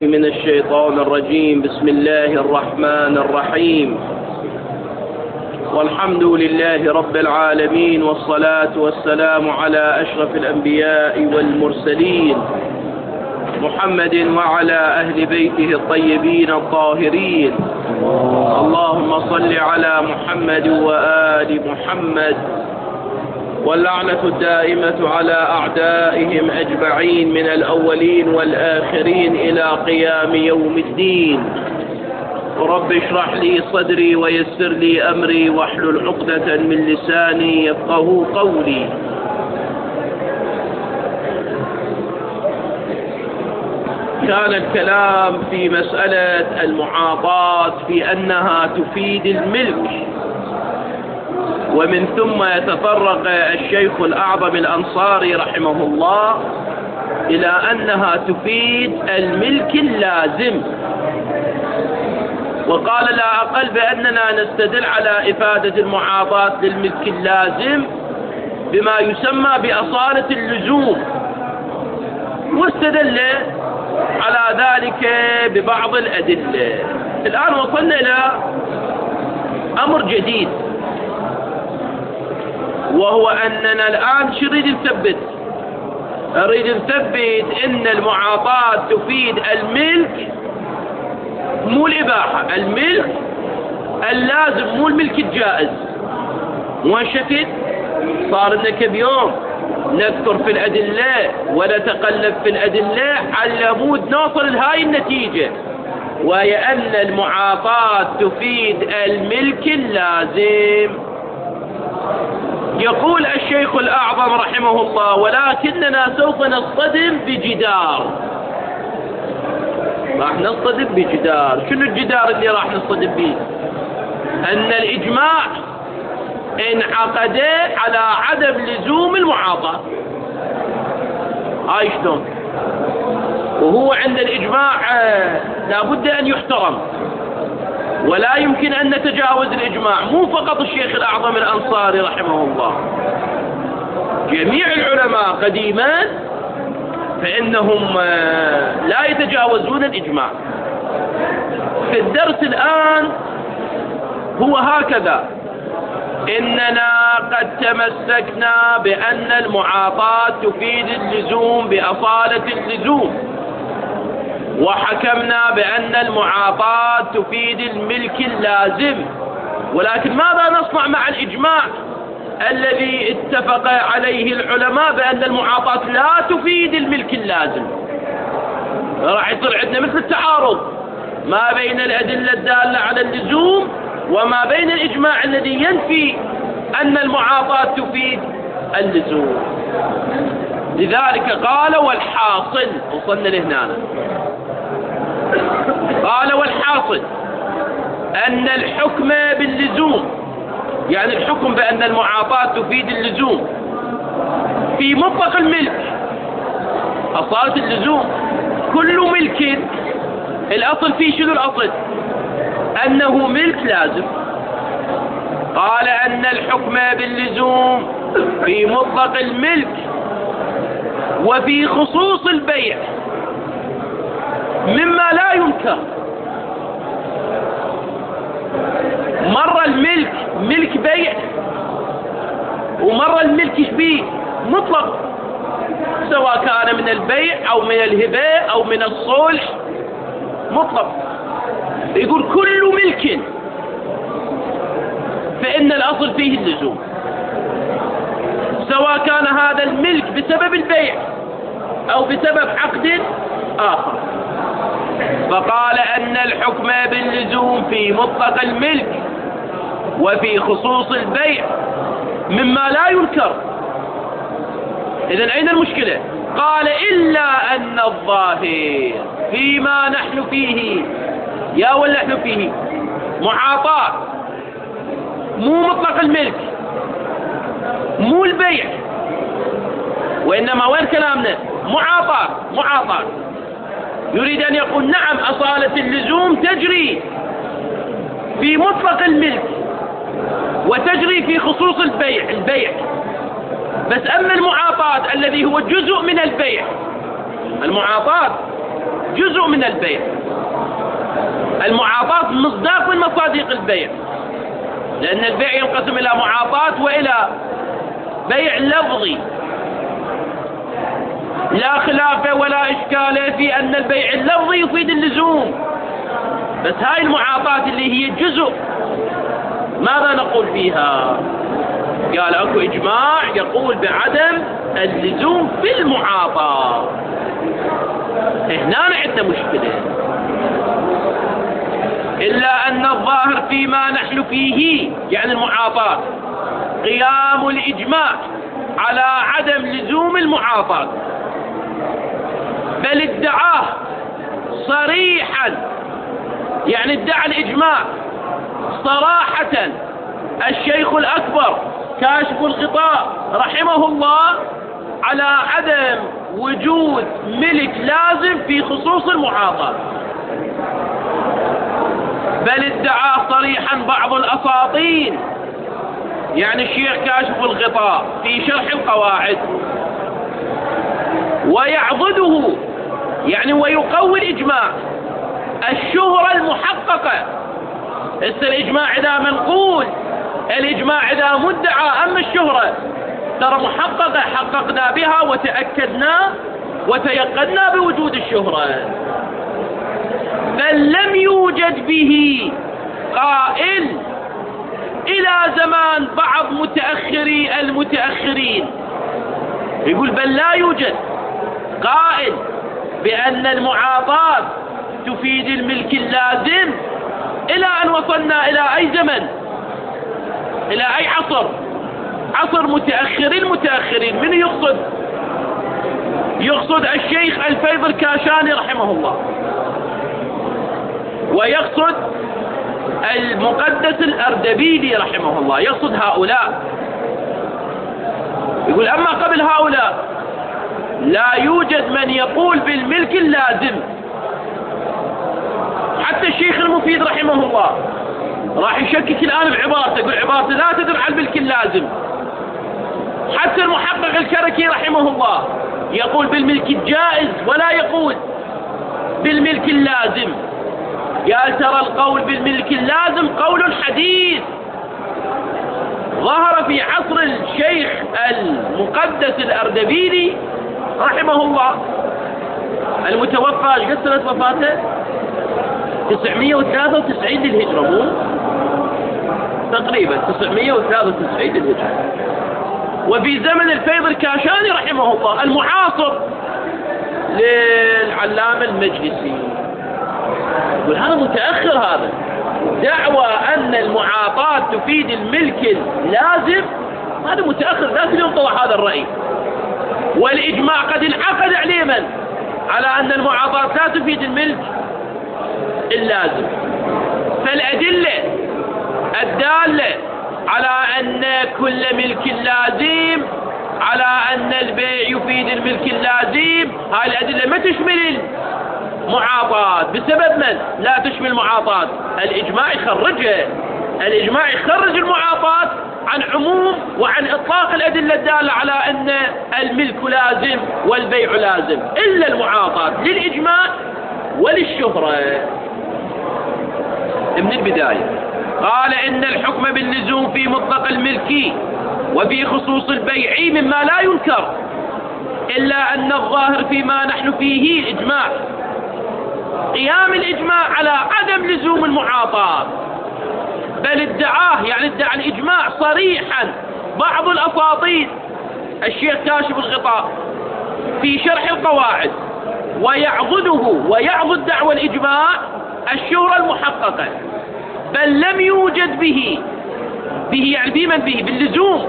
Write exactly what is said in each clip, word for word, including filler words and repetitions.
من الشيطان الرجيم. بسم الله الرحمن الرحيم، والحمد لله رب العالمين، والصلاة والسلام على أشرف الأنبياء والمرسلين محمد وعلى أهل بيته الطيبين الطاهرين. اللهم صل على محمد وآل محمد، واللعنة الدائمة على أعدائهم أجمعين من الأولين والآخرين إلى قيام يوم الدين. رب اشرح لي صدري ويسر لي أمري واحلل عقدة من لساني يفقه قولي. كان الكلام في مسألة المعاطاة في أنها تفيد الملك، ومن ثم يتطرق الشيخ الأعظم الأنصاري رحمه الله إلى أنها تفيد الملك اللازم، وقال لا أقل بأننا نستدل على إفادة المعاطاة للملك اللازم بما يسمى بأصالة اللزوم، واستدل على ذلك ببعض الأدلة. الآن وصلنا إلى أمر جديد، وهو أننا الآن شو نريد نثبت؟ نريد نثبت أن المعاطاة تفيد الملك مو الإباحة، الملك اللازم مو الملك الجائز. وشكت صار لنا كم يوم نذكر في الأدلة ونتقلب في الأدلة على مود نوصل لهاي النتيجة، وهي أن المعاطاة تفيد الملك اللازم. يقول الشيخ الأعظم رحمه الله: ولكننا سوف نصطدم بجدار. راح نصطدم بجدار. شنو الجدار اللي راح نصطدم به؟ أن الإجماع انعقد على عدم لزوم المعاطاة. هاي شلون؟ وهو عند الإجماع لابد أن يحترم، ولا يمكن أن نتجاوز الإجماع. مو فقط الشيخ الأعظم الأنصاري رحمه الله، جميع العلماء قديما فإنهم لا يتجاوزون الإجماع. في الدرس الآن هو هكذا: إننا قد تمسكنا بأن المعاطاة تفيد اللزوم بأصالة اللزوم، وحكمنا بأن المعاطاة تفيد الملك اللازم. ولكن ماذا نصنع مع الإجماع الذي اتفق عليه العلماء بأن المعاطاة لا تفيد الملك اللازم؟ راح يصير عندنا مثل التعارض ما بين الأدلة الدالة على اللزوم وما بين الإجماع الذي ينفي أن المعاطاة تفيد اللزوم. لذلك قال: والحاصل، وصلنا لهنا، قال: والحاصل أن الحكم باللزوم، يعني الحكم بأن المعاطاة تفيد اللزوم في مطلق الملك، أصالة اللزوم، كل ملك الأصل فيه شنو الأصل؟ أنه ملك لازم. قال: أن الحكم باللزوم في مطلق الملك وفي خصوص البيع مما لا ينكر. مرة الملك ملك بيع، ومرة الملك شبيه مطلق، سواء كان من البيع أو من الهبة أو من الصلح، مطلق. يقول كل ملك فإن الأصل فيه اللزوم، سواء كان هذا الملك بسبب البيع أو بسبب عقد آخر. فقال أن الحكم باللزوم في مطلق الملك وفي خصوص البيع مما لا ينكر. إذن أين المشكلة؟ قال: إلا أن الظاهر فيما نحن فيه، يا ولا نحن فيه معاطاة، مو مطلق الملك، مو البيع، وإنما وين كلامنا؟ معاطاة. معاطاة يريد أن يقول: نعم، أصالة اللزوم تجري في مطلق الملك وتجري في خصوص البيع البيع بس أما المعاطاة الذي هو جزء من البيع، المعاطاة جزء من البيع. المعاطاة مصداق من مصادق البيع، لأن البيع ينقسم إلى معاطاة وإلى بيع لفظي، لا خلاف ولا إشكال في أن البيع اللفظي يفيد اللزوم، بس هاي المعاطاة اللي هي جزء ماذا نقول فيها؟ قال اكو إجماع يقول بعدم اللزوم في المعاطاة. هنا عندنا مشكلة، إلا أن الظاهر فيما نحن فيه يعني المعاطاة قيام الإجماع على عدم لزوم المعاطاة، بل ادعاه صريحا، يعني ادعى الإجماع صراحة الشيخ الأكبر كاشف الغطاء رحمه الله على عدم وجود ملك لازم في خصوص المعاطاة، بل ادعى صريحا بعض الأساطين، يعني الشيخ كاشف الغطاء في شرح القواعد، ويعضده يعني ويقوي الإجماع الشهرة المحققة. هسه الإجماع إذا منقول، الإجماع إذا مدعى، أما الشهرة ترى محققة حققنا بها وتأكدنا وتيقنا بوجود الشهرة، بل لم يوجد به قائل إلى زمان بعض متأخري المتأخرين، يقول بل لا يوجد قائل بأن المعاطاة تفيد الملك اللازم إلى أن وصلنا إلى أي زمن، إلى أي عصر، عصر متأخري المتأخرين. من يقصد؟ يقصد الشيخ الفيض الكاشاني رحمه الله، ويقصد المقدس الأردبيلي رحمه الله، يقصد هؤلاء. يقول أما قبل هؤلاء لا يوجد من يقول بالملك اللازم. حتى الشيخ المفيد رحمه الله راح يشكك الآن بعبارته، يقول عبارته لا تدل على الملك اللازم. حتى المحقق الكركي رحمه الله يقول بالملك الجائز ولا يقول بالملك اللازم. قال ترى القول بالملك اللازم قول حديث ظهر في عصر الشيخ المقدس الأردبيلي رحمه الله، المتوفى ايش قد سنة وفاته؟ تسعمائة وثلاثة وتسعين للهجرة، مو تقريبا تسعمائة وثلاثة وتسعين للهجرة، وفي زمن الفيض الكاشاني رحمه الله المعاصر للعلامة المجلسي. يقول هذا متأخر، هذا دعوى أن المعاطاة تفيد الملك اللازم، هذا متأخر، ذاك اليوم طلع هذا الرأي، والإجماع قد انعقد عليه من على أن المعاطاة لا تفيد الملك اللازم. فالأدلة الدالة على أن كل ملك لازم، على أن البيع يفيد الملك اللازم، هاي الأدلة ما تشمل المعاطاة. بسبب من لا تشمل المعاطاة؟ الإجماع يخرجها، الإجماع يخرج المعاطاة عن عموم وعن إطلاق الأدلة الدالة على أن الملك لازم والبيع لازم، إلا المعاطاة للإجماع وللشهرة. من البداية قال إن الحكم باللزوم في مطلق الملك وفي خصوص البيع مما لا ينكر، إلا أن الظاهر فيما نحن فيه إجماع، قيام الإجماع على عدم لزوم المعاطاة، بل ادعاه يعني ادعى الإجماع صريحا بعض الأساطين، الشيخ كاشف الغطاء في شرح القواعد، ويعضده ويعضد دعوى الإجماع الشهرة المحققة، بل لم يوجد به به يعني بمن به باللزوم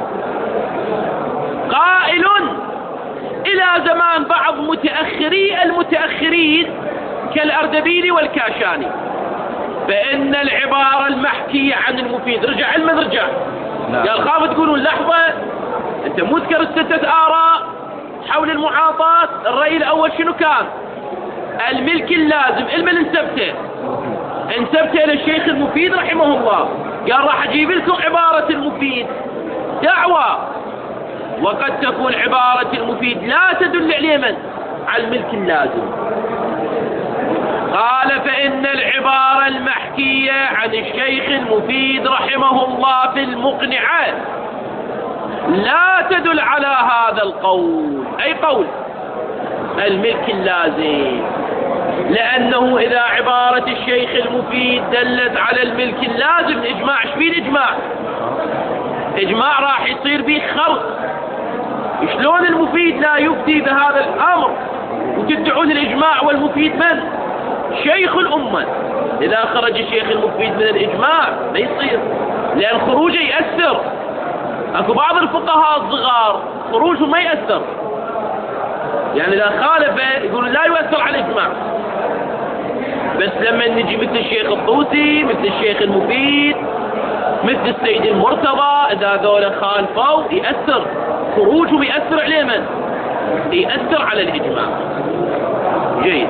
قائل إلى زمان بعض متأخري المتأخرين كالأردبيلي والكاشاني، فإن العبارة المحكية عن المفيد رجع علما رجع قال خاف تقولون لحظة أنت مو تذكر ستة آراء حول المعاطاة. الرأي الأول شنو كان؟ الملك اللازم، المن انسبته انسبته للشيخ المفيد رحمه الله، قال راح أجيب لكم عبارة المفيد دعوة، وقد تكون عبارة المفيد لا تدل على من؟ على الملك اللازم. قال فإن العبارة المحكية عن الشيخ المفيد رحمه الله في المقنعة لا تدل على هذا القول. أي قول؟ الملك اللازم، لأنه إذا عبارة الشيخ المفيد دلت على الملك اللازم الإجماع، ايش فيه الإجماع؟ إجماع راح يصير به خلق. شلون المفيد لا يفتي بهذا الأمر وتدعون الإجماع والمفيد من؟ شيخ الأمة. إذا خرج الشيخ المفيد من الإجماع ما يصير، لأن خروجه يأثر. أكو بعض الفقهاء الصغار خروجه ما يأثر، يعني إذا خالف يقول لا يؤثر على الإجماع. بس لما نجي مثل الشيخ الطوسي، مثل الشيخ المفيد، مثل السيد المرتضى، إذا ذولا خالفوا يأثر، خروجهم يأثر عليه من؟ يأثر على الإجماع. جيد.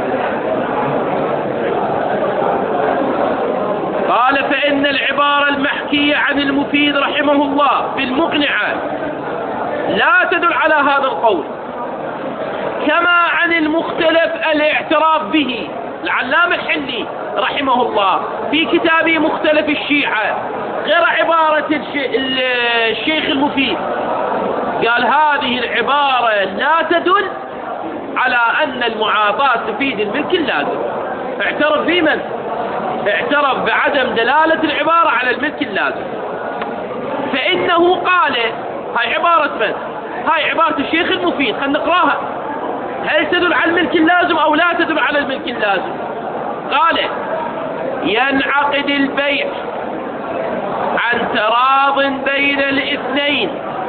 قال فإن العبارة المحكية عن المفيد رحمه الله في المقنعة لا تدل على هذا القول، كما عن المختلف الاعتراف به. العلامة الحلي رحمه الله في كتابه مختلف الشيعة غير عبارة الشيخ المفيد، قال هذه العبارة لا تدل على أن المعاطاة تفيد الملك اللازم. اعترف بمن؟ اعترف بعدم دلالة العبارة على الملك اللازم، فإنه قال هاي عبارة من؟ هاي عبارة الشيخ المفيد، خلينا نقراها. هل تدل على الملك اللازم أو لا تدل على الملك اللازم؟ قال ينعقد البيع عن تراض بين الاثنين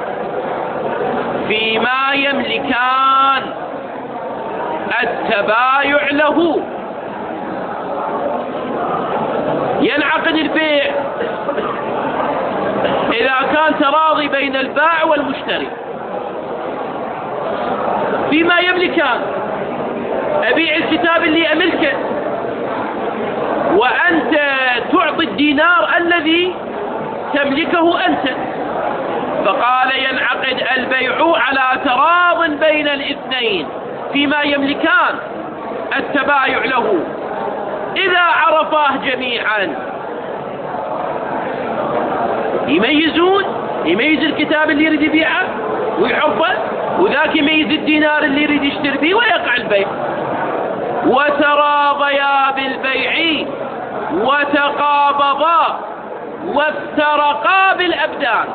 فيما يملكان التبايع له. ينعقد البيع إذا كان تراضي بين البائع والمشتري فيما يملكان. أبيع الكتاب اللي أملكه وأنت تعطي الدينار الذي تملكه أنت. فقال ينعقد البيع على تراض بين الاثنين فيما يملكان التبايع له إذا عرفاه جميعا. يميزون، يميز الكتاب اللي يريد يبيعه ويعرفه، وذاك يميز الدينار اللي يريد يشتري به، ويقع البيع. وتراضيا بالبيع وتقابضا وافترقا بالأبدان.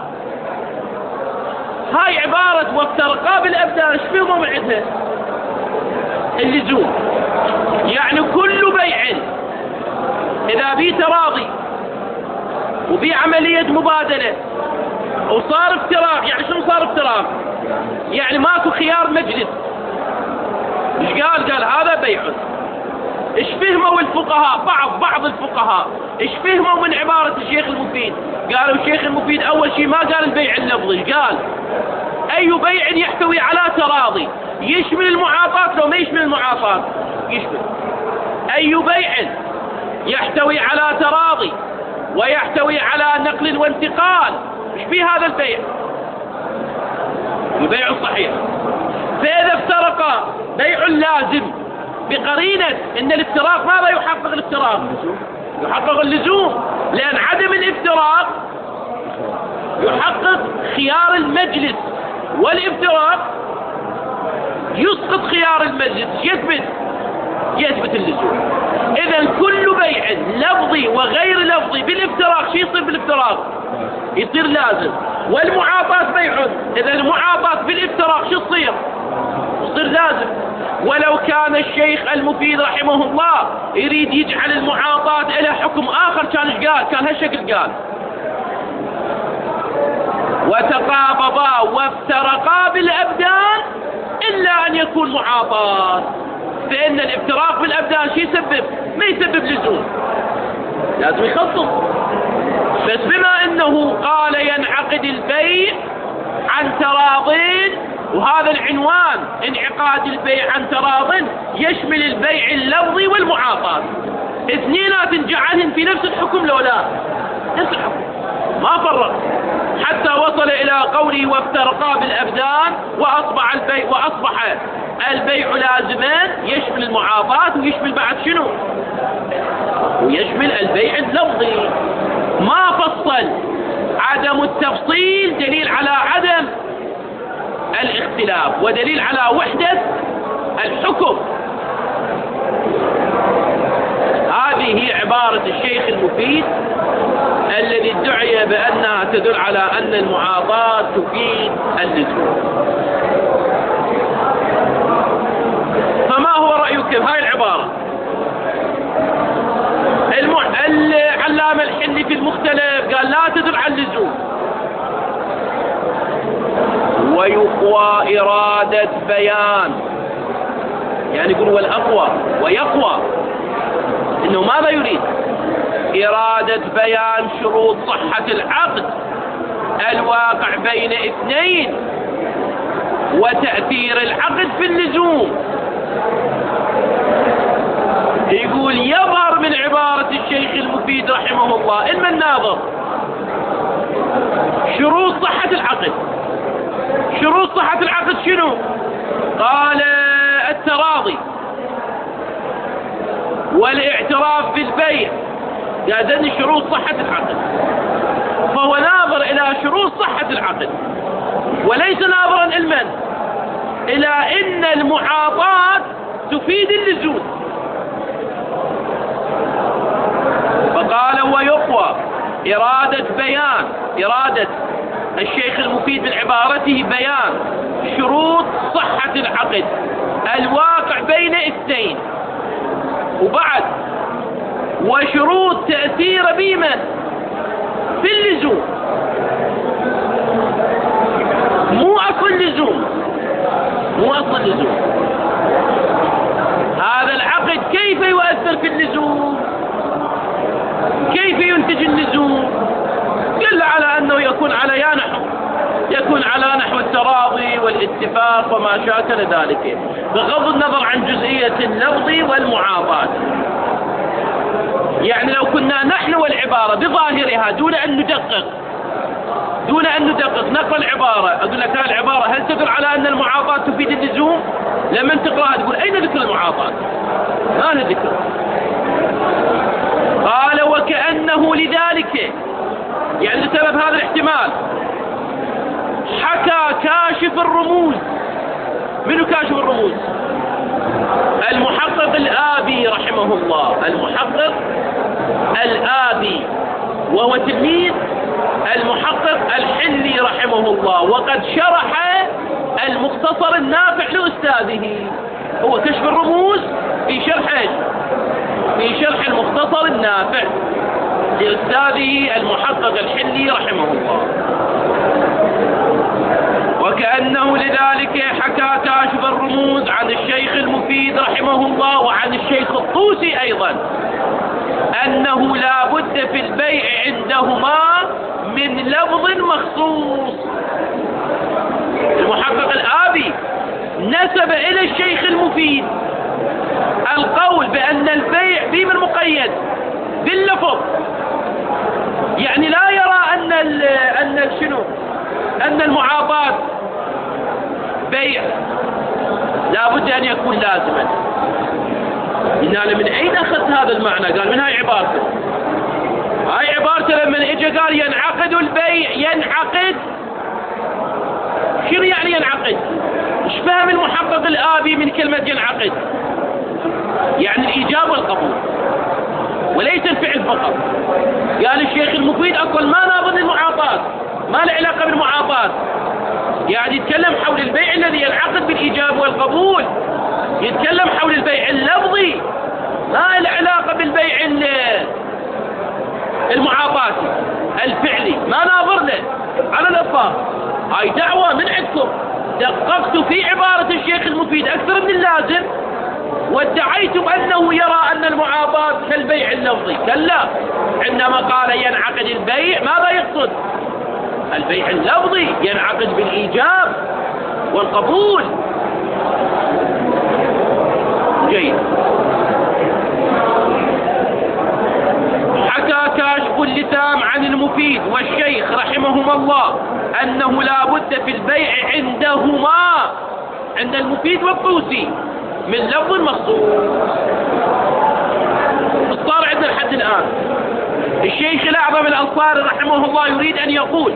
هاي عبارة وافترقا بالأبدان ايش فيه موعدها؟ اللزوم. يعني كل بيع إذا بيه تراضي وبيه عملية مبادلة وصار افتراق، يعني شنو صار افتراق؟ يعني ماكو خيار مجلس. ايش قال؟ قال هذا بيع. ايش فهموا الفقهاء؟ بعض بعض الفقهاء ايش فهموا من عبارة الشيخ المفيد؟ قالوا الشيخ المفيد أول شيء ما قال البيع اللفظي، قال أي بيع يحتوي على تراضي، يشمل المعاطاة لو ما يشمل المعاطاة؟ يشمل. أي بيع يحتوي على تراضي ويحتوي على نقل وانتقال، ايش فيه هذا البيع؟ البيع الصحيح. فإذا افترقا بيع لازم بقرينة ان الافتراق ماذا يحقق؟ الافتراق يحقق اللزوم، لأن عدم الافتراق يحقق خيار المجلس، والافتراق يسقط خيار المجلس، يثبت يثبت اللزوم. إذا كل بيع لفظي وغير لفظي بالافتراق شو يصير بالافتراق؟ يصير لازم. والمعاطاة بيع، إذا المعاطاة بالافتراق شو تصير؟ تصير لازم. ولو كان الشيخ المفيد رحمه الله يريد يجعل المعاطاة إلى حكم آخر كان ايش قال؟ كان هالشكل قال وتقابضا وافترقا بالأبدان إلا أن يكون معاطاة، فإن الافتراق بالأبدان شو يسبب؟ ما يسبب لزوم، لازم يخصص. بس بما أنه قال ينعقد البيع عن تراضين، وهذا العنوان انعقاد البيع عن تراض يشمل البيع اللفظي والمعاطاة، اثنينات جعلهن في نفس الحكم لو لا؟ نفس الحكم، ما فرق، حتى وصل إلى قوله وافترقا بالأبدان وأصبح البيع وأصبح البيع لازما يشمل المعاطاة ويشمل بعد شنو؟ ويشمل البيع اللفظي. ما فصل. عدم التفصيل دليل على عدم الاختلاف ودليل على وحدة الحكم. هذه عبارة الشيخ المفيد الذي ادعي بأنها تدل على أن المعاطاة تفيد اللزوم. فما هو رأيك بهاي العبارة؟ المع... العلامة الحلي في المختلف قال لا تدل على اللزوم. ويقوى إرادة بيان، يعني يقول والأقوى ويقوى إنه ماذا يريد؟ إرادة بيان شروط صحة العقد الواقع بين اثنين وتأثير العقد في اللزوم. يقول يظهر من عبارة الشيخ المفيد رحمه الله علم الناظر شروط صحة العقد. شروط صحة العقد شنو؟ قال التراضي والاعتراف بالبيع، قال شروط صحة العقد. فهو ناظر إلى شروط صحة العقد وليس ناظرا علما إلى أن المعاطاة تفيد اللزوم. فقال ويقوى إرادة بيان، إرادة الشيخ المفيد من عبارته بيان شروط صحة العقد الواقع بين اثنين، وبعد وشروط تأثير بهما في اللزوم، مو أصل اللزوم، مو أصل اللزوم. هذا العقد كيف يؤثر في اللزوم؟ كيف ينتج اللزوم؟ دل على أنه يكون على يا نحو يكون على نحو التراضي والاتفاق وما شاكل ذلك، بغض النظر عن جزئية اللفظ والمعاطاة. يعني لو كنا نحن والعبارة بظاهرها دون أن ندقق دون أن ندقق نقرأ العبارة، أقول لك هذه العبارة هل تدل على أن المعاطاة تفيد اللزوم؟ لما تقرأها تقول أين ذكر المعاطاة؟ ما له ذكر. قال وكأنه لذلك، يعني لسبب هذا الاحتمال حكى كاشف الرموز. منو كاشف الرموز؟ المحقق الآبي رحمه الله، المحقق الآبي وهو تلميذ المحقق الحلي رحمه الله، وقد شرح المختصر النافع لأستاذه. هو كشف الرموز في شرح في شرح المختصر النافع لأستاذه المحقق الحلي رحمه الله. وكأنه لذلك حكى كاشف الرموز عن الشيخ المفيد رحمه الله وعن الشيخ الطوسي أيضا أنه لا بد في البيع عندهما من لفظ مخصوص. المحقق الآبي نسب إلى الشيخ المفيد القول بأن البيع فيه من مقيد باللفظ، يعني لا يرى أن ال أن ال شنو أن المعاطاة بيع لا بد أن يكون لازما. إن أنا من أين أخذت هذا المعنى؟ قال من هاي عبارته. هاي عبارته لما إجا قال ينعقد البيع. ينعقد شنو يعني ينعقد؟ إيش فهم المحقق الآبي من كلمة ينعقد؟ يعني الإيجاب والقبول وليس الفعل فقط. قال الشيخ المفيد أقول ما ناظر للمعاطاة، ما له علاقة بالمعاطاة، يعني يتكلم حول البيع الذي ينعقد بالإيجاب والقبول، يتكلم حول البيع اللفظي، ما له علاقة بالبيع المعاطاة الفعلي، ما ناظر له على الإطلاق. هاي دعوة من عندكم، دققت في عبارة الشيخ المفيد أكثر من اللازم وادعيتم أنه يرى أن المعاطاة كالبيع اللفظي. كلا، عندما قال ينعقد البيع ماذا يقصد؟ البيع اللفظي ينعقد بالإيجاب والقبول. جيد. حكى كاشف اللثام عن المفيد والشيخ رحمهما الله أنه لا بد في البيع عندهما عند المفيد والطوسي من لفظ مخصوص. صار عندنا لحد الآن الشيخ الأعظم الأنصاري رحمه الله يريد أن يقول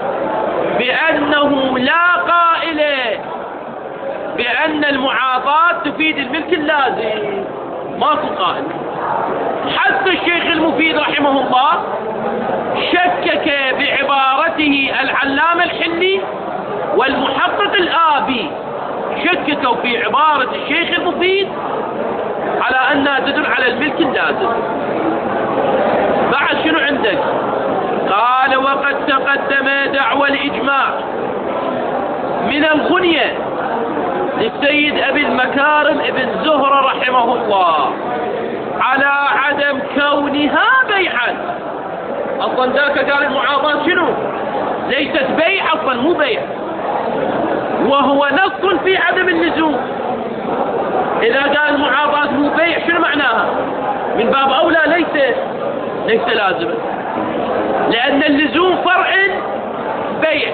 بأنه لا قائل بأن المعاطاة تفيد الملك اللازم، ماكو قائل. حتى الشيخ المفيد رحمه الله شكك بعبارته العلامة الحلي والمحقق الآبي، شككوا في عبارة الشيخ المفيد على أنها تدل على الملك اللازم. بعد شنو عندك؟ قال وقد تقدم دعوى الإجماع من الغنية للسيد أبي المكارم ابن زهرة رحمه الله على عدم كونها بيعا. أصلا ذاك قال المعاضاة شنو؟ ليست بيع، أصلا مو بيع، وهو نص في عدم اللزوم. إذا قال المعاضاة مو بيع شنو معناها؟ من باب أولى ليس ليس لازما، لأن اللزوم فرع بيع.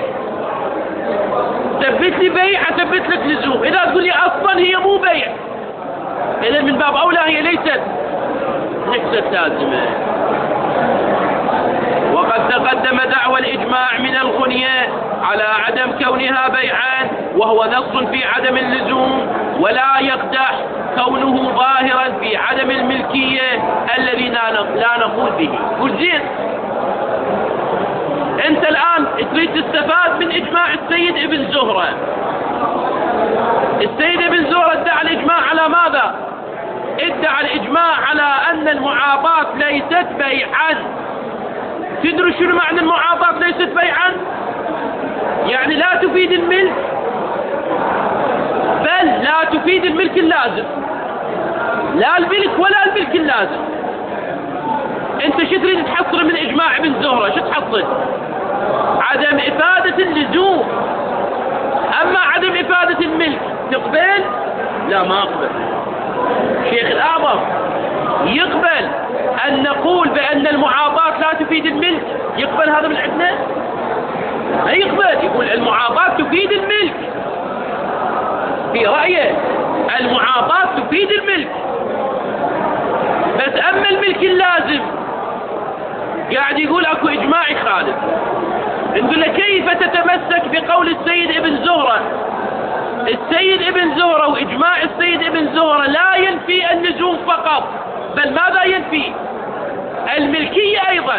ثبت لي بيع أثبت لك لزوم. إذا تقول لي أصلا هي مو بيع، إذا من باب أولى هي ليست ليست لازمة. وقد تقدم دعوى الإجماع من الغنية على عدم كونها بيعا، وهو نص في عدم اللزوم، ولا يقدح كونه ظاهرا في عدم الملكية الذي لا نقول به. قل زين، أنت الآن تريد تستفاد من إجماع السيد ابن زهرة. السيد ابن زهرة ادعى الإجماع على ماذا؟ ادعى الإجماع على أن المعاطاة ليست بيعا. تدري شنو معنى المعاطاة ليست بيعا؟ يعني لا تفيد الملك، بل لا تفيد الملك اللازم، لا الملك ولا الملك اللازم. انت شو تريد تحصل من اجماع ابن زهرة؟ شو تحصل؟ عدم افادة اللزوم. اما عدم افادة الملك تقبل؟ لا ما اقبل. شيخ الاعظم يقبل ان نقول بان المعاطاة لا تفيد الملك؟ يقبل هذا من عندنا؟ ما يقبل. يقول المعاطاة تفيد الملك، في رأيه المعاطاة تفيد الملك، بس اما الملك اللازم قاعد يقول اكو اجماع يخالف. نقول له كيف تتمسك بقول السيد ابن زهرة؟ السيد ابن زهرة واجماع السيد ابن زهرة لا ينفي اللزوم فقط، بل ماذا ينفي؟ الملكية ايضا.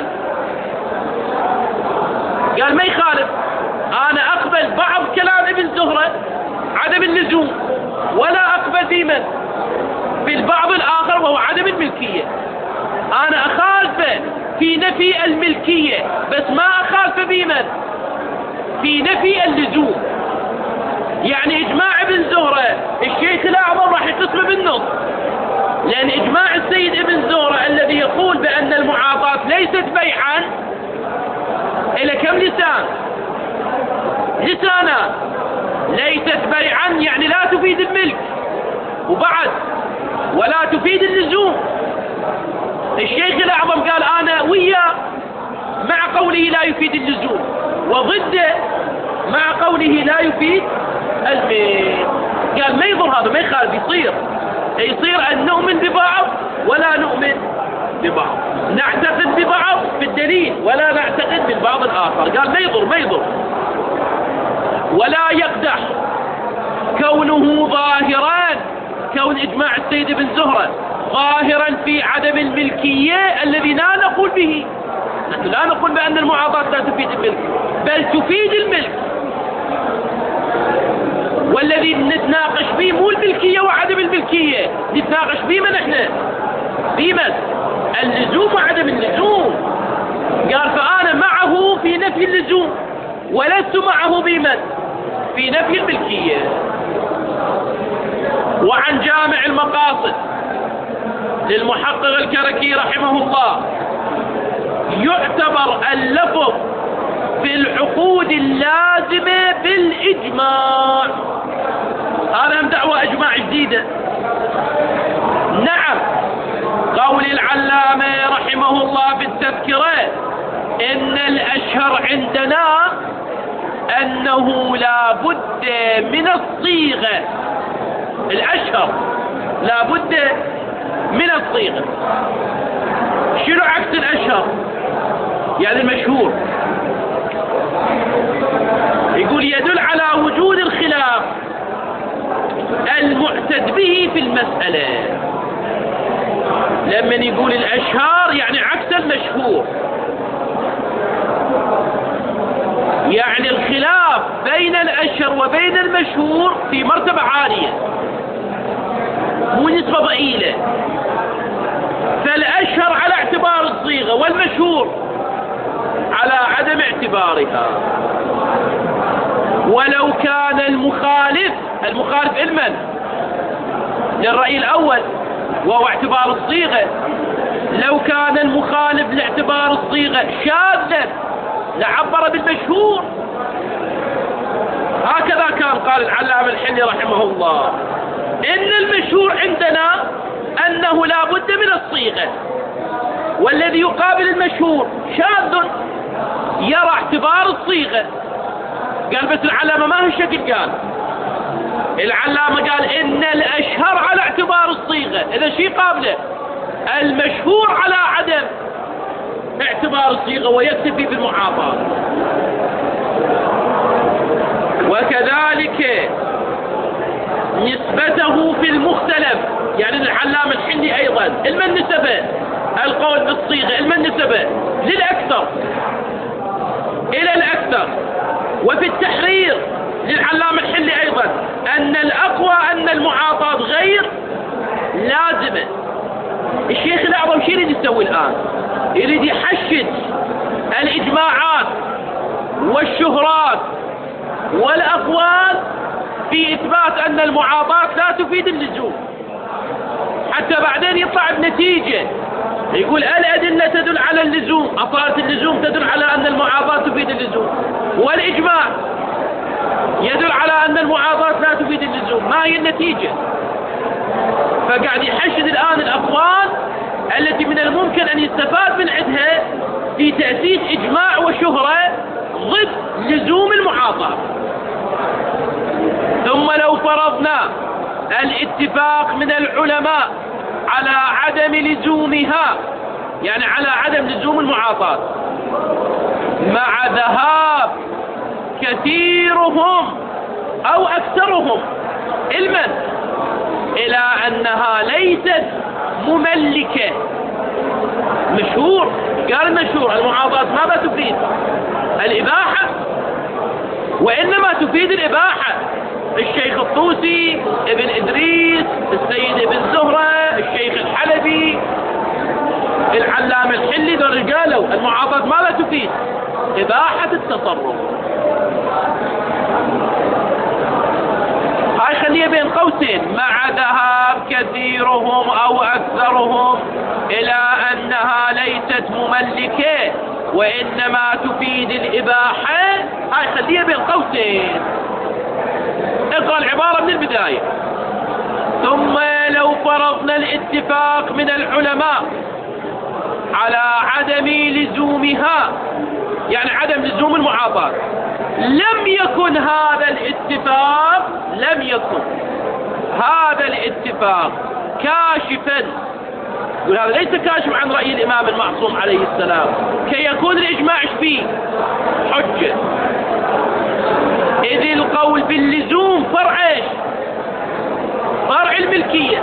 قال ما يخالف، انا اقبل بعض كلام ابن زهرة عدم اللزوم، ولا اقبل في من؟ في البعض الاخر وهو عدم الملكية. انا اخالفه في نفي الملكية، بس ما اخالفه في من؟ في نفي اللزوم. يعني اجماع ابن زهرة الشيخ الاعظم راح يقسمه بالنص، لان اجماع السيد ابن زهرة الذي يقول بان المعاطاة ليست بيعا الى كم لسان؟ لسانا. ليست بيعا يعني لا تفيد الملك، وبعد ولا تفيد اللزوم. الشيخ الاعظم قال انا وياه مع قوله لا يفيد اللزوم، وضده مع قوله لا يفيد الملك. قال ما يضر هذا، ما يخالف، يصير يصير ان نؤمن ببعض ولا نؤمن ببعض، نعتقد ببعض بالدليل ولا نعتقد بالبعض الاخر. قال ما يضر ما يضر. ولا يقدح كونه ظاهرا، كون اجماع السيد ابن زهرة ظاهرا في عدم الملكية الذي لا نقول به. نحن لا نقول بأن المعاطاة لا تفيد الملك، بل تفيد الملك. والذي نتناقش به مو الملكية وعدم الملكية، نتناقش به من احنا؟ بمن؟ اللزوم وعدم اللزوم. قال فأنا معه في نفي اللزوم، ولست معه بمن؟ في نفي الملكية. وعن جامع المقاصد للمحقق الكركي رحمه الله يعتبر اللفظ في العقود اللازمة بالإجماع. هذا هم دعوة إجماع جديدة. نعم، قول العلامة رحمه الله في التذكرة إن الأشهر عندنا أنه لا بد من الصيغة الأشهر، لا بد من الصيغة. شنو عكس الأشهر؟ يعني المشهور. يقول يدل على وجود الخلاف المعتد به في المسألة. لما يقول الأشهر يعني عكس المشهور، يعني الخلاف بين الأشهر وبين المشهور في مرتبة عالية، مو نسبة ضئيلة. فالأشهر على اعتبار الصيغة والمشهور على عدم اعتبارها. ولو كان المخالف المخالف علما للرأي الأول وهو اعتبار الصيغة، لو كان المخالف لاعتبار الصيغة شاذا لعبر بالمشهور. هكذا كان قال العلامة الحلي رحمه الله، إن المشهور عندنا أنه لا بد من الصيغة، والذي يقابل المشهور شاذ يرى اعتبار الصيغة. قال بس العلامة ما هالشكل، قال العلامة قال إن الأشهر على اعتبار الصيغة، إذا شي قابله المشهور على عدم اعتبار الصيغة ويكتفي بالمعاطاة. وكذلك نسبته في المختلف، يعني العلامة الحلي أيضا المن نسبة القول بالصيغة، المن نسبة للأكثر إلى الأكثر. وفي التحرير للعلامة الحلي أيضا أن الأقوى أن المعاطاة غير لازمة. الشيخ الأعظم شو يريد يسوي الآن؟ يريد يحشد الإجماعات والشهرات والأقوال في إثبات أن المعاطاة لا تفيد اللزوم، حتى بعدين يطلع بنتيجة يقول الأدلة تدل على اللزوم، أصالة اللزوم تدل على أن المعاطاة تفيد اللزوم، والإجماع يدل على أن المعاطاة لا تفيد اللزوم. ما هي النتيجة؟ فقاعد يحشد الآن الأقوال التي من الممكن أن يستفاد من عندها في تأسيس إجماع وشهرة ضد لزوم المعاطاة. ثم لو فرضنا الاتفاق من العلماء على عدم لزومها، يعني على عدم لزوم المعاطاة، مع ذهاب كثيرهم أو أكثرهم علما إلى أنها ليست مملكة. مشهور، قال المشهور المعاطاة ماذا تفيد؟ الإباحة، وإنما تفيد الإباحة. الشيخ الطوسي، ابن إدريس، السيد ابن زهرة، الشيخ الحلبي، العلامة الحلي، ذول قالوا المعاطاة ماذا تفيد؟ إباحة التصرف. هاي خليها بين قوسين، مع ذهاب كثيرهم أو أكثرهم إلى أنها ليست مملكة وإنما تفيد الإباحة. هاي خليها بين قوسين، اقرأ العبارة من البداية. ثم لو فرضنا الاتفاق من العلماء على عدم لزومها، يعني عدم لزوم المعاطاة، لم يكن هذا الاتفاق لم يكن هذا الاتفاق كاشفا، يقول هذا ليس كاشف عن رأي الإمام المعصوم عليه السلام، كي يكون الإجماع فيه حجة، إذ القول باللزوم فرع إيش؟ فرع الملكية.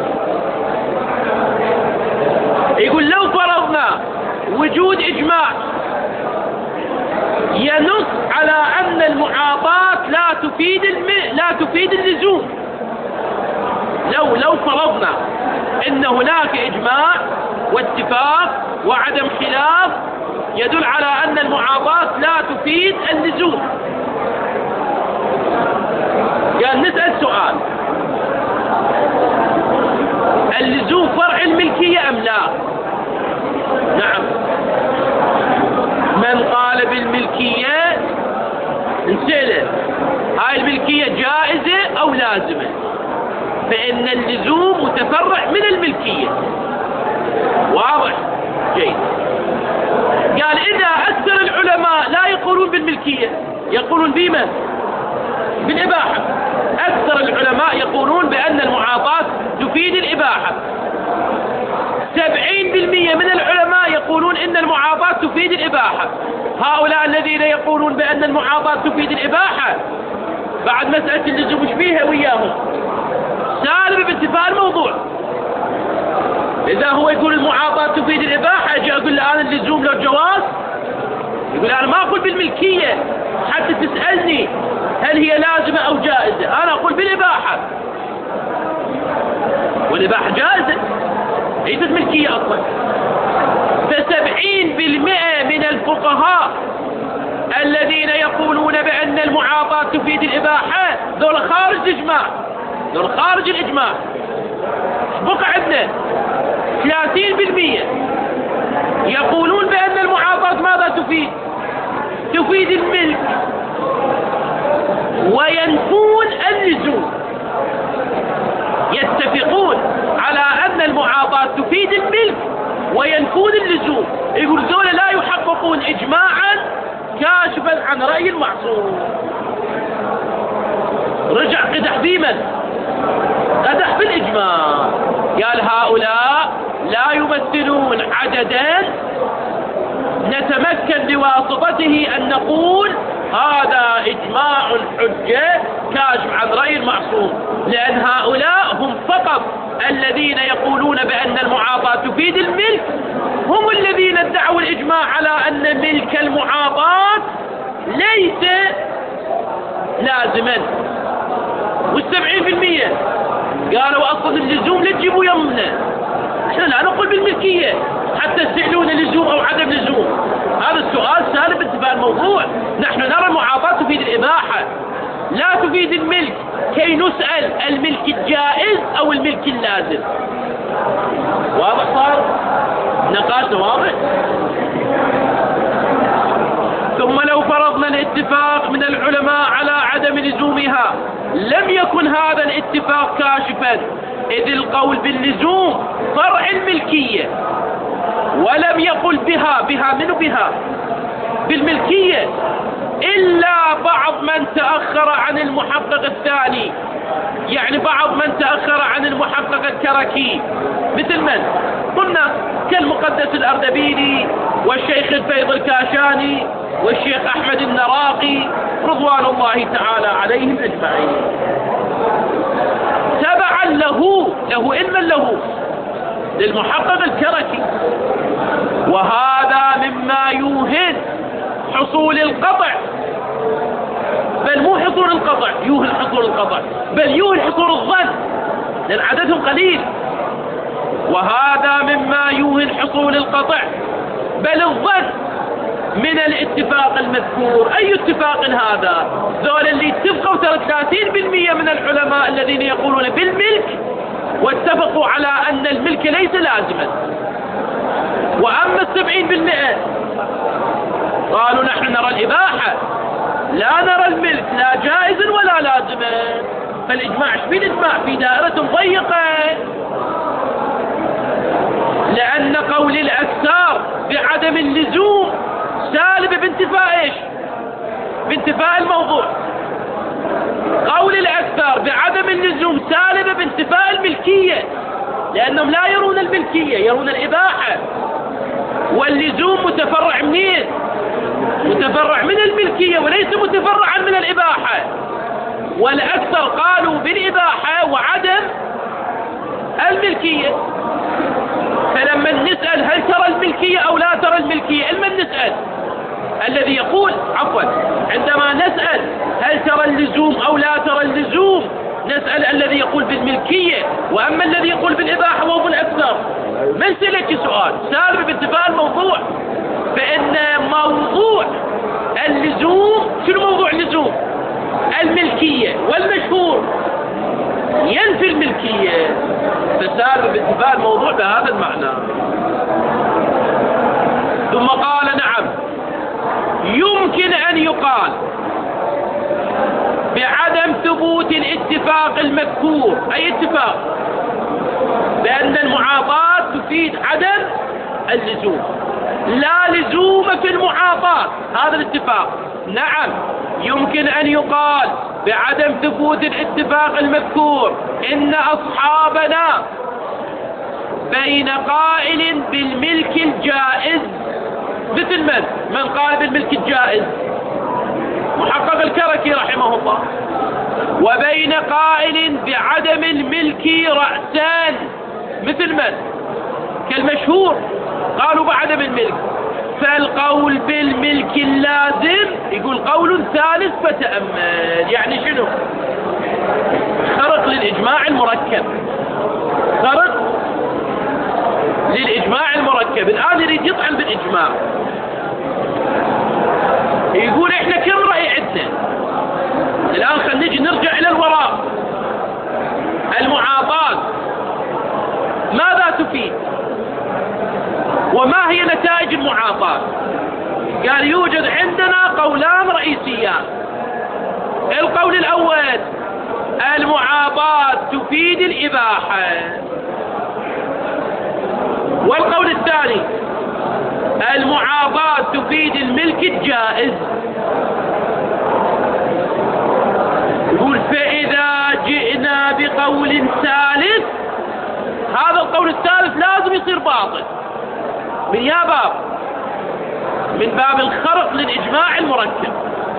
يقول لو فرضنا وجود إجماع ينص على أن المعاطاة لا تفيد الم... لا تفيد اللزوم، لو لو فرضنا أن هناك إجماع واتفاق وعدم خلاف يدل على أن المعاطاة لا تفيد اللزوم، قال نسأل سؤال: اللزوم فرع الملكية أم لا؟ نعم. من قال بالملكية نسأله هاي الملكية جائزة أو لازمة؟ فإن اللزوم متفرع من الملكية. واضح؟ جيد. قال إذا أكثر العلماء لا يقولون بالملكية، يقولون بما بالإباحة. أكثر العلماء يقولون بأن المعاطاة تفيد الإباحة. سبعين بالمئة من العلماء يقولون إن المعاطاة تفيد الإباحة. هؤلاء الذين يقولون بأن المعاطاة تفيد الإباحة بعد مسألة اللزوم مش فيها وياهم سالب بانتفاء الموضوع. إذا هو يقول المعاطاة تفيد الإباحة، أجي أقول له أنا اللزوم له جواز، يقول أنا ما أقول بالملكية حتى تسألني هل هي لازمة أو جائزة، أنا أقول بالإباحة، والإباحة جائزة ليست ملكية أصلا. فسبعين بالمئة من الفقهاء الذين يقولون بأن المعاطاة تفيد الإباحة ذول خارج الإجماع، ذول خارج الإجماع. بقى عندنا ثلاثين بالمئة يقولون بأن المعاطاة ماذا تفيد؟ تفيد الملك، وينفون اللزوم. يتفقون على أن المعاطاة تفيد الملك وينفون اللزوم. يقول ذولا لا يحققون إجماعا كاشفا عن رأي المعصوم. رجع قدح بمن؟ قدح بالإجماع. قال هؤلاء لا يمثلون عددا نتمكن بواسطته أن نقول هذا إجماع حجة كاشف عن رأي المعصوم، لأن هؤلاء هم فقط الذين يقولون بأن المعاطاة تفيد الملك، هم الذين ادعوا الإجماع على أن ملك المعاطاة ليس لازما. والسبعين بالمئة قالوا أصلا اللزوم لا تجيبوا يمنا، احنا لا نقول بالملكية حتى تسألون لزوم أو عدم لزوم. هذا السؤال سالب بانتفاء الموضوع. نحن نرى المعاطاة تفيد الإباحة لا تفيد الملك، كي نسأل الملك الجائز أو الملك اللازم. واضح صار؟ نقاشنا واضح؟ ثم لو فرضنا الاتفاق من العلماء على عدم لزومها لم يكن هذا الاتفاق كاشفا، إذ القول باللزوم فرع الملكية، ولم يقل بها بها من بها بالملكية إلا بعض من تأخر عن المحقق الثاني، يعني بعض من تأخر عن المحقق الكركي، مثل من؟ قلنا كالمقدس الأردبيلي والشيخ الفيض الكاشاني والشيخ أحمد النراقي رضوان الله تعالى عليهم أجمعين. تبعا له له إلا له للمحقق الكركي. وهذا مما يوهن حصول القطع، بل مو حصول القطع يوهن حصول القطع، بل يوهن حصول الظن، لأن عددهم قليل. وهذا مما يوهن حصول القطع بل الظن من الاتفاق المذكور. أي اتفاق هذا؟ ذول اللي اتفقوا ترى ثلاثين بالمئة من العلماء الذين يقولون بالملك واتفقوا على أن الملك ليس لازما. وأما السبعين بالمئة قالوا نحن نرى الإباحة لا نرى الملك لا جائزا ولا لازما. فالإجماع في الإجماع في دائرة ضيقة، لأن قول الأكثر بعدم اللزوم سالب بانتفاء ايش؟ بانتفاء الموضوع. قول الأكثر بعدم اللزوم سالب بانتفاء الملكية، لأنهم لا يرون الملكية يرون الإباحة، واللزوم متفرع منين؟ متفرع من الملكية وليس متفرعا من الإباحة. والأكثر قالوا بالإباحة وعدم الملكية. فلما نسأل هل ترى الملكية أو لا ترى الملكية، لمن نسأل؟ الذي يقول عفوا عندما نسأل هل ترى اللزوم أو لا ترى اللزوم نسأل الذي يقول بالملكية، وأما الذي يقول بالإباحة وهو الأكثر من سلك سؤال سالب باتفاق الموضوع. فإن موضوع اللزوم شنو موضوع اللزوم؟ الملكية، والمشهور ينفي الملكية، فسالب باتفاق الموضوع بهذا المعنى. ثم قال نعم يمكن أن يقال بعدم ثبوت الاتفاق المذكور. أي اتفاق؟ بأن المعاطاة تفيد عدم اللزوم، لا لزوم في المعاطاة. هذا الاتفاق نعم يمكن أن يقال بعدم ثبوت الاتفاق المذكور إن أصحابنا بين قائل بالملك الجائز، مثل من؟ من قال بالملك الجائز؟ محقق الكركي رحمه الله. وبين قائل بعدم الملك رأسان، مثل من؟ كالمشهور قالوا بعدم الملك. فالقول بالملك اللازم يقول قول ثالث فتأمل. يعني شنو؟ خرق للإجماع المركب، خرق للإجماع المركب. الآن يريد يطعن بالإجماع، يقول إحنا كم رأي عندنا الآن. خلينا نجي نرجع إلى الوراء. المعاطاة ماذا تفيد؟ وما هي نتائج المعاطاة؟ قال يوجد عندنا قولان رئيسيان. القول الأول المعاطاة تفيد الإباحة، والقول الثاني المعاطاة تفيد الملك الجائز. يقول فإذا جئنا بقول ثالث، هذا القول الثالث لازم يصير باطل. من يا باب؟ من باب الخرق للإجماع المركب.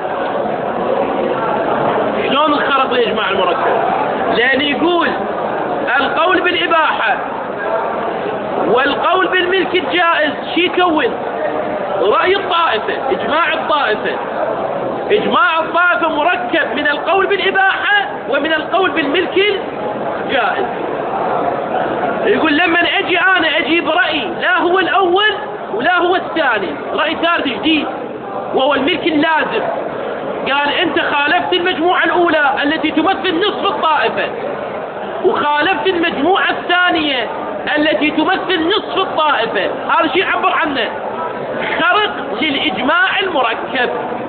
شلون الخرق للإجماع المركب؟ لأن يقول القول بالإباحة والقول بالملك الجائز شي يكون؟ رأي الطائفة، إجماع الطائفة. إجماع الطائفة مركب من القول بالإباحة ومن القول بالملك الجائز. يقول لما أجي أنا أجيب رأي لا هو الأول ولا هو الثاني، رأي ثالث جديد وهو الملك اللازم، قال أنت خالفت المجموعة الأولى التي تمثل نصف الطائفة، وخالفت المجموعة الثانية التي تمثل نصف الطائفة. هذا شيء عبر عنه خرق للإجماع المركب.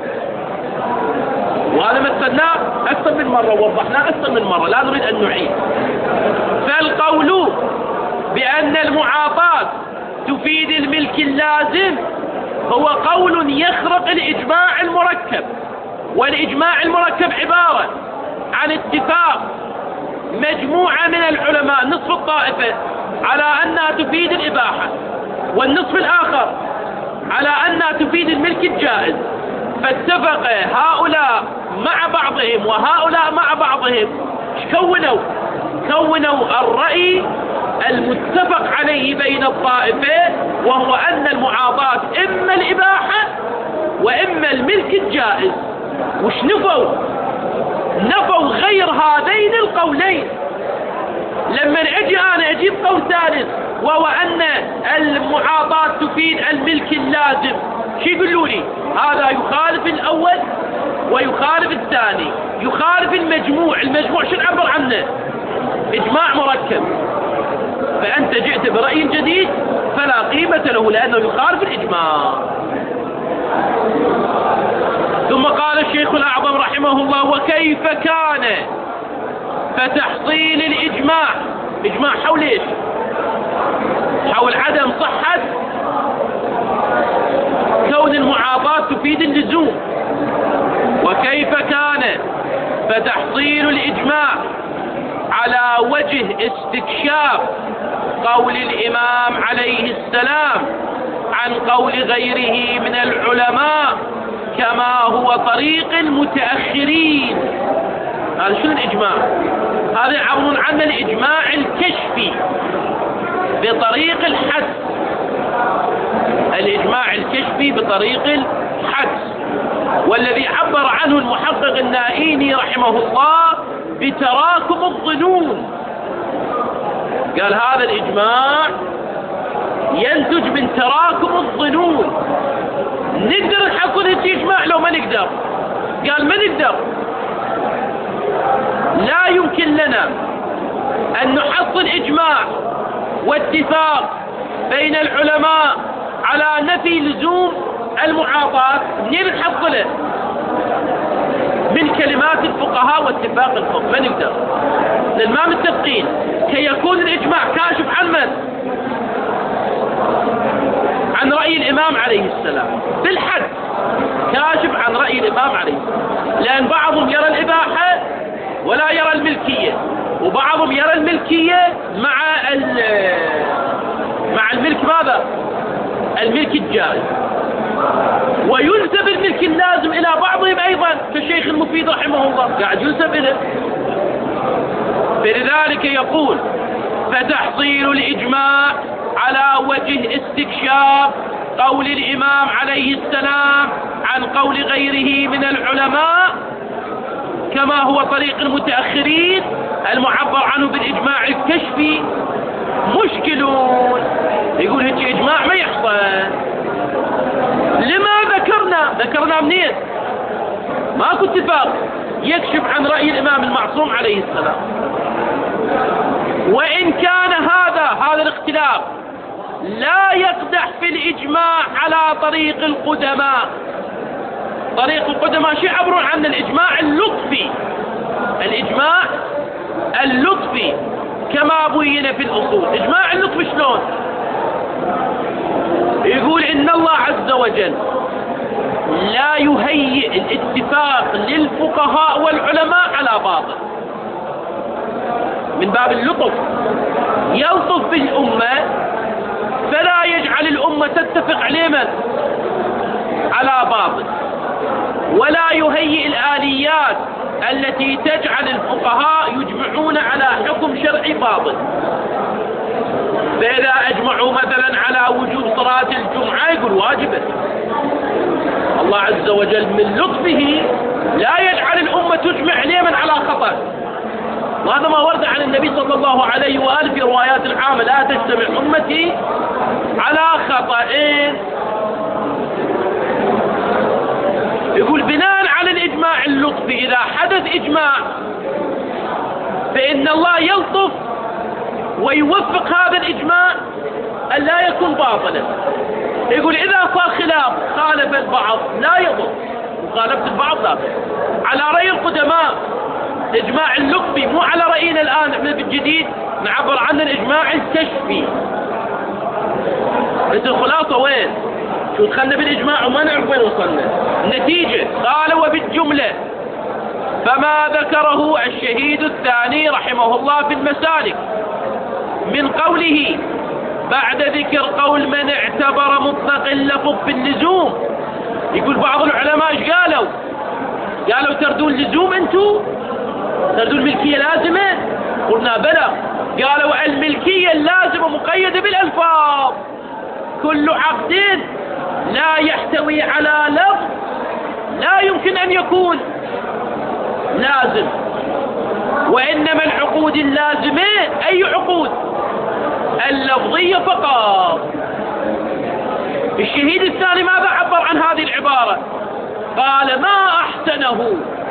وهذا مثلناه أكثر من مرة ووضحناه أكثر من مرة، لا نريد أن نعيد. فالقول بأن المعاطاة تفيد الملك اللازم هو قول يخرق الإجماع المركب. والإجماع المركب عبارة عن اتفاق مجموعة من العلماء نصف الطائفة على أنها تفيد الإباحة، والنصف الآخر على أنها تفيد الملك الجائز. فاتفق هؤلاء مع بعضهم وهؤلاء مع بعضهم. كونوا كونوا الرأي المتفق عليه بين الطائفة، وهو أن المعاطاة إما الإباحة وإما الملك الجائز. وش نفوا؟ نفوا غير هذين القولين. لما أجي أنا أجيب قول ثالث وهو أن المعاطاة تفيد الملك اللازم، شو يقولوا لي؟ هذا يخالف الأول ويخالف الثاني، يخالف المجموع. المجموع شو نعبر عنه؟ إجماع مركب. فأنت جئت برأي جديد فلا قيمة له لأنه يخالف الإجماع. ثم قال الشيخ الأعظم رحمه الله: وكيف كان فتحصيل الإجماع، إجماع حول إيش؟ حول عدم صحة كون المعاطاة تفيد اللزوم. وكيف كان فتحصيل الإجماع على وجه استكشاف قول الإمام عليه السلام عن قول غيره من العلماء كما هو طريق المتأخرين. هذا شنو الإجماع؟ هذا يعبرون عنه الإجماع الكشفي بطريق الحدس. الإجماع الكشفي بطريق الحدس، والذي عبر عنه المحقق النائيني رحمه الله بتراكم الظنون. قال هذا الإجماع ينتج من تراكم الظنون. نقدر نحصل إجماع لو ما نقدر؟ قال ما نقدر. لا يمكن لنا أن نحصل إجماع واتفاق بين العلماء على نفي لزوم المعاطاة. منين نحصله؟ من كلمات الفقهاء واتفاق الفقه. ما نقدر، لأن ما متفقين. كي يكون الإجماع كاشف عن من؟ عن رأي الإمام عليه السلام بالحد، كاشف عن رأي الإمام عليه السلام، لأن بعضهم يرى الإباحة ولا يرى الملكية، وبعضهم يرى الملكية مع مع الملك ماذا؟ الملك الجائز، وينسب الملك اللازم إلى بعضهم أيضا كالشيخ المفيد رحمه الله قاعد ينسب إليه. فلذلك يقول: فتحصيل الإجماع على وجه استكشاف قول الإمام عليه السلام عن قول غيره من العلماء كما هو طريق المتأخرين المعبر عنه بالإجماع الكشفي مشكلون. يقول هيك إجماع ما يحصل. لما ذكرنا ذكرنا منين؟ ماكو اتفاق يكشف عن رأي الإمام المعصوم عليه السلام. وإن كان هذا هذا الاختلاف لا يقدح في الإجماع على طريق القدماء. طريق القدماء شو يعبرون عن الإجماع اللطفي، الإجماع اللطفي كما بين في الأصول. إجماع اللطفي شلون؟ يقول إن الله عز وجل لا يهيئ الاتفاق للفقهاء والعلماء على باطل، من باب اللطف يلطف بالأمة فلا يجعل الأمة تتفق عليه من على باطل، ولا يهيئ الآليات التي تجعل الفقهاء يجمعون على حكم شرعي باطل. فإذا أجمعوا مثلا على وجوب صلاة الجمعة يقول واجبة، الله عز وجل من لطفه لا يجعل الأمة تجمع عليه من على خطأ. وهذا ما ورد عن النبي صلى الله عليه وآله في روايات عامة: لا تجتمع أمتي على خطأين. يقول بناء على الإجماع اللطفي إذا حدث إجماع فإن الله يلطف ويوفق هذا الإجماع أن لا يكون باطلا. يقول إذا صار خلاف خالف البعض لا يضر، مخالفة البعض لا تضر. على رأي القدماء الإجماع اللطفي، مو على رأينا الآن احنا بالجديد نعبر عنه الإجماع الكشفي. بس الخلاصة وين؟ شو دخلنا بالإجماع وما نعرف وين وصلنا. النتيجة قال: وبالجملة فما ذكره الشهيد الثاني رحمه الله في المسالك من قوله بعد ذكر قول من اعتبر مطلق اللفظ باللزوم. يقول بعض العلماء ايش قالوا؟ قالوا تردون اللزوم انتم؟ تردون الملكية لازمة؟ قلنا بلى. قالوا الملكية اللازمة مقيدة بالألفاظ. كل عقد لا يحتوي على لفظ لا يمكن أن يكون لازم، وإنما العقود اللازمة أي عقود؟ اللفظية فقط. الشهيد الثاني ماذا عبر عن هذه العبارة؟ قال: ما أحسنه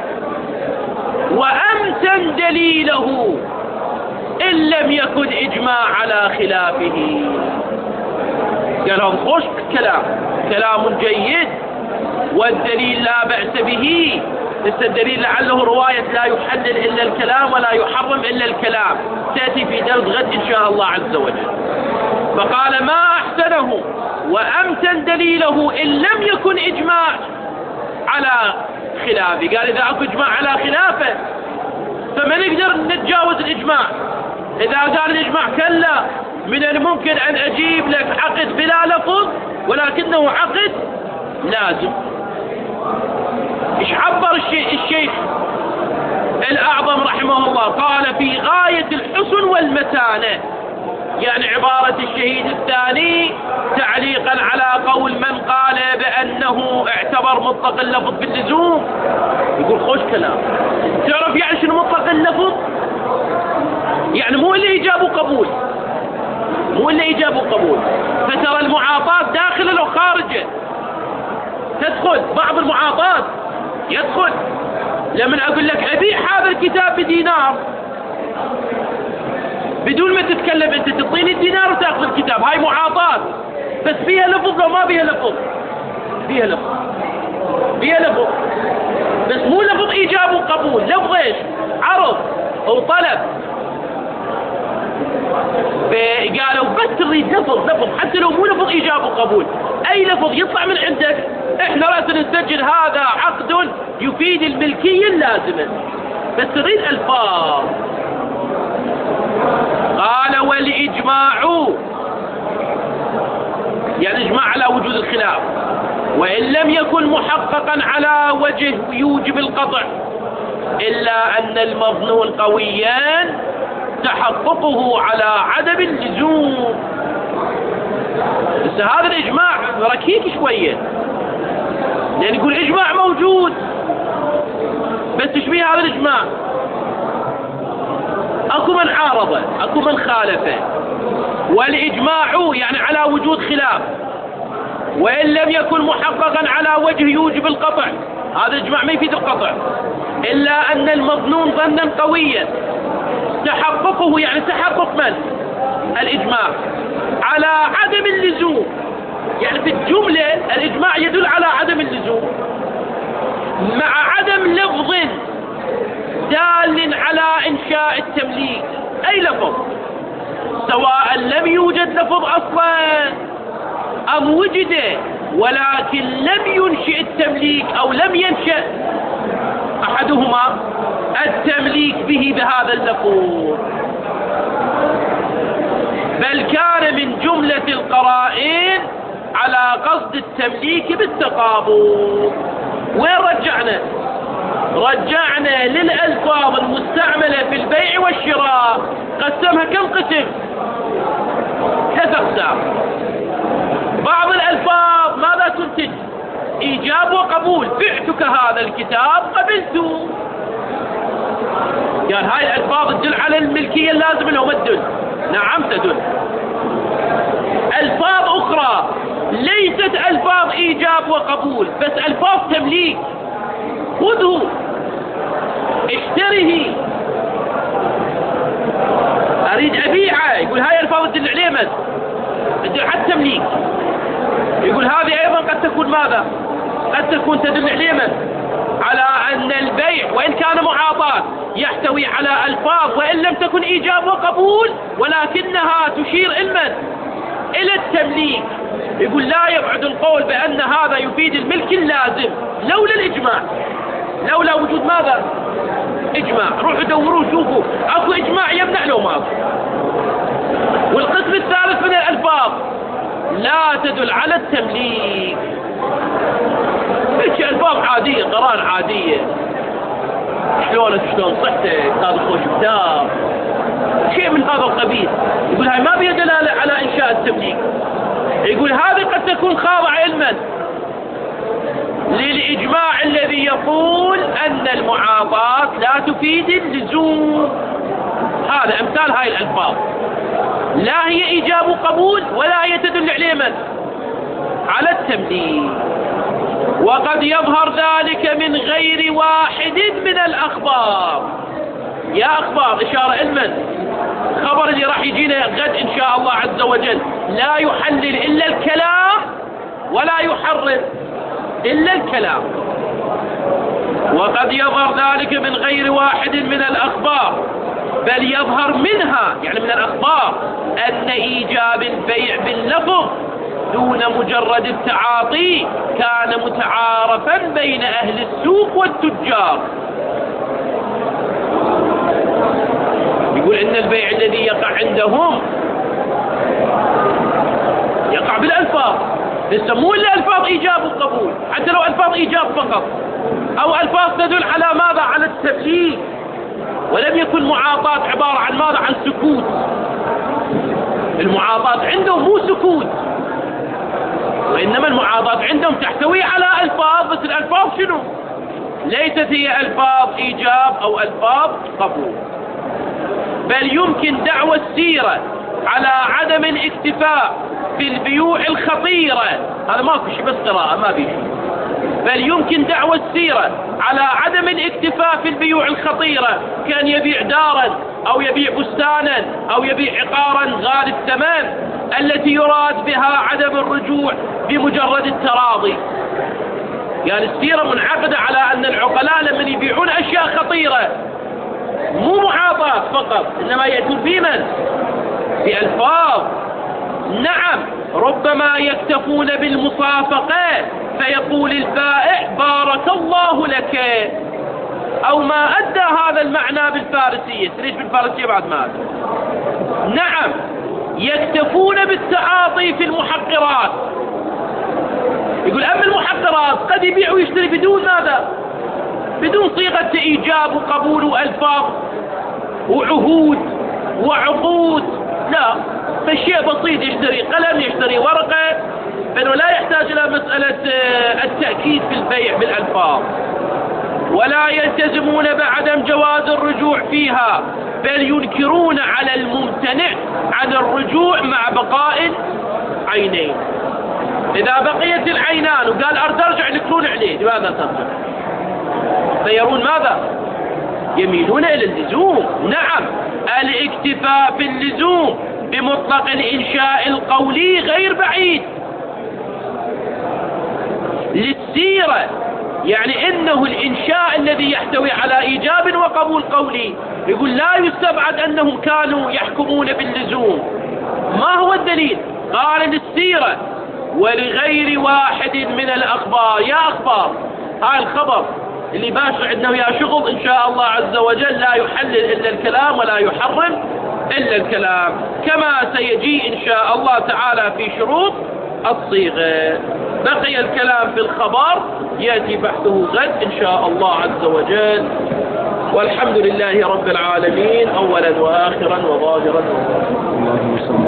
وأمتن دليله إن لم يكن إجماع على خلافه. قال لهم خوش كلام، كلام جيد، والدليل لا بأس به. الدليل لعله رواية لا يحلل إلا الكلام ولا يحرم إلا الكلام، تأتي في درس غد إن شاء الله عز وجل. فقال: ما أحسنه وأمتن دليله إن لم يكن إجماع على خلافه. قال إذا أكو إجماع على خلافه فما نقدر نتجاوز الإجماع. إذا قال الإجماع كلا، من الممكن أن أجيب لك عقد بلا لفظ ولكنه عقد لازم. إيش عبر الشيخ الأعظم رحمه الله؟ قال: في غاية الحسن والمتانة. يعني عبارة الشهيد الثاني تعليقا على قول من قال بأنه اعتبر مطلق اللفظ باللزوم. يقول خوش كلام. تعرف يعني شنو مطلق اللفظ؟ يعني مو اللي إجابه قبول، مو اللي إجابه قبول. فترى المعاطاة داخلة لو خارجة. تدخل بعض المعاطاة يدخل. لمن أقول لك أبيع هذا الكتاب بدينار بدون ما تتكلم أنت، تعطيني الدينار وتأخذ الكتاب، هاي معاطاة. بس فيها لفظ لو ما فيها لفظ؟ فيها لفظ، فيها لفظ، بس مو لفظ إيجاب وقبول. لفظ إيش؟ عرض أو طلب. فقالوا بس تريد لفظ لفظ حتى لو مو لفظ إيجاب وقبول. أي لفظ يطلع من عندك إحنا رأسنا نسجل هذا عقد يفيد الملكية اللازمة، بس تريد ألفاظ. قال والإجماع يعني إجماع على وجود الخلاف، وإن لم يكن محققا على وجه يوجب القطع، إلا أن المظنون قويا تحققه على عدم اللزوم. بس هذا الإجماع ركيك شوية، لأن يقول إجماع موجود، بس ايش فيه هذا الإجماع؟ أكو من عارضه، أكو من خالفه. والإجماع يعني على وجود خلاف، وإن لم يكن محققا على وجه يوجب القطع، هذا الإجماع ما يفيد القطع، إلا أن المظنون ظنا قويا تحققه يعني تحقق من؟ الإجماع على عدم اللزوم. يعني في الجملة الإجماع يدل على عدم اللزوم مع عدم لفظ دال على إنشاء التمليك. أي لفظ، سواء لم يوجد لفظ أصلا أم وجد ولكن لم ينشئ التمليك أو لم ينشأ أحدهما التمليك به بهذا اللفظ، بل كان من جملة القرائن على قصد التمليك بالتقابض. وين رجعنا؟ رجعنا للألفاظ المستعملة في البيع والشراء، قسمها كم قسم؟ ثلاث أقسام. بعض الألفاظ ماذا تنتج؟ إيجاب وقبول. بعتك هذا الكتاب قبلته. يعني هاي الألفاظ تدل على الملكية اللازمة لو ما تدل؟ نعم تدل. ألفاظ أخرى ليست ألفاظ إيجاب وقبول، بس ألفاظ تمليك. خذه، اشتره، أريد أبيعه، يقول هاي ألفاظ تدل عليه من؟ تدل على التمليك. يقول هذه أيضا قد تكون ماذا؟ قد تكون تدل عليه من؟ على أن البيع وإن كان معاطاة يحتوي على ألفاظ وإن لم تكن إيجاب وقبول، ولكنها تشير إلى إلى التمليك. يقول لا يبعد القول بأن هذا يفيد الملك اللازم لولا الإجماع. لولا وجود ماذا؟ إجماع. روحوا دوروا شوفوا أكو إجماع يمنع لو ماذا. والقسم الثالث من الألفاظ لا تدل على التمليك، هيك ألفاظ عادية، قرار عادية، شلونك شلون صحتك، هذا خوش كتاب، شيء من هذا القبيل. يقول هاي ما بها دلالة على إنشاء التمليك. يقول هذه قد تكون خاضعة علما للإجماع الذي يقول أن المعاطاة لا تفيد اللزوم. هذا أمثال هاي الألفاظ، لا هي إيجاب وقبول ولا هي تدل عليه من؟ على التمليك. وقد يظهر ذلك من غير واحد من الأخبار. يا أخبار إشارة علما، خبر اللي راح يجينا غد إن شاء الله عز وجل لا يحلل إلا الكلام ولا يحرر إلا الكلام. وقد يظهر ذلك من غير واحد من الأخبار، بل يظهر منها يعني من الأخبار أن إيجاب البيع باللفظ دون مجرد التعاطي كان متعارفا بين أهل السوق والتجار. يقول إن البيع الذي يقع عندهم يقع بالألفاظ، يسمون الألفاظ إيجاب وقبول، حتى لو ألفاظ إيجاب فقط أو ألفاظ تدل على ماذا؟ على التبليغ، ولم يكن معاطاة عبارة عن ماذا؟ عن سكوت. المعاطاة عندهم مو سكوت، وإنما المعاطاة عندهم تحتوي على ألفاظ، بس الألفاظ شنو؟ ليست هي ألفاظ إيجاب أو ألفاظ قبول. بل يمكن دعوى السيرة على عدم الاكتفاء في البيوع الخطيرة، هذا ماكو شيء بس قراءة ما بيجي. بل يمكن دعوى السيرة على عدم الاكتفاء في البيوع الخطيرة، كان يبيع دارا أو يبيع بستانا أو يبيع عقارا غالي الثمن التي يراد بها عدم الرجوع بمجرد التراضي. يعني السيرة منعقدة على أن العقلاء لمن يبيعون أشياء خطيرة مو معاطاة فقط، إنما يأتون بمن؟ بألفاظ. نعم ربما يكتفون بالمصافقة فيقول البائع بارك الله لك، أو ما أدى هذا المعنى بالفارسية. ليش بالفارسية بعد ما أدى؟ نعم، يكتفون بالتعاطي في المحقرات. يقول أما المحقرات قد يبيع ويشتري بدون ماذا؟ بدون صيغة إيجاب وقبول وألفاظ وعهود وعقود، لا، فالشيء بسيط، يشتري قلم، يشتري ورقة، فإنه لا يحتاج إلى مسألة التأكيد في البيع بالألفاظ. ولا يلتزمون بعدم جواز الرجوع فيها، بل ينكرون على الممتنع عن الرجوع مع بقاء عينين. إذا بقيت العينان وقال أرد أرجع ينكرون عليه، لماذا ترجع؟ فيرون ماذا؟ يميلون إلى اللزوم. نعم، الاكتفاء في اللزوم بمطلق الإنشاء القولي غير بعيد للسيرة، يعني إنه الإنشاء الذي يحتوي على إيجاب وقبول قولي. يقول لا يستبعد أنهم كانوا يحكمون باللزوم. ما هو الدليل؟ قال للسيرة ولغير واحد من الأخبار. يا أخبار، هاي الخبر اللي باشر عندنا ويا شغل، إن شاء الله عز وجل لا يحلل إلا الكلام ولا يحرم إلا الكلام، كما سيجي إن شاء الله تعالى في شروط الصيغة. بقي الكلام في الخبر يأتي بحثه غد إن شاء الله عز وجل. والحمد لله رب العالمين، أولا وآخرا وظاهرا وباطنا.